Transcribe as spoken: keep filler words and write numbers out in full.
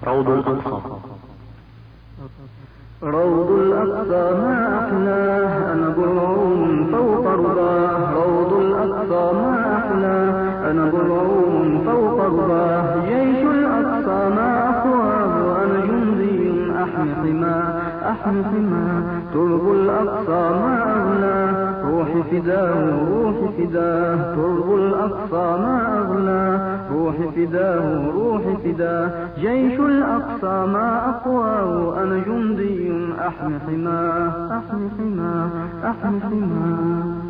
روض الأقصى. روض الأقصى ما أحلاه، أنا برعوم فوق رضاه. روض الأقصى ما أحلاه، أنا برعوم فوق رضاه. جيش الأقصى ما أقواه، أنا جندي أحمي حماه، أحمي حماه. ترب الأقصى ما أغلاه، روحي فداه، روحي فداه. ترب الأقصى ما أغلاه، روحي فداه، روحي فداه. جيش الأقصى ما أقواه، أنا جندي أحمي حماه، أحمي حماه، أحمي حماه.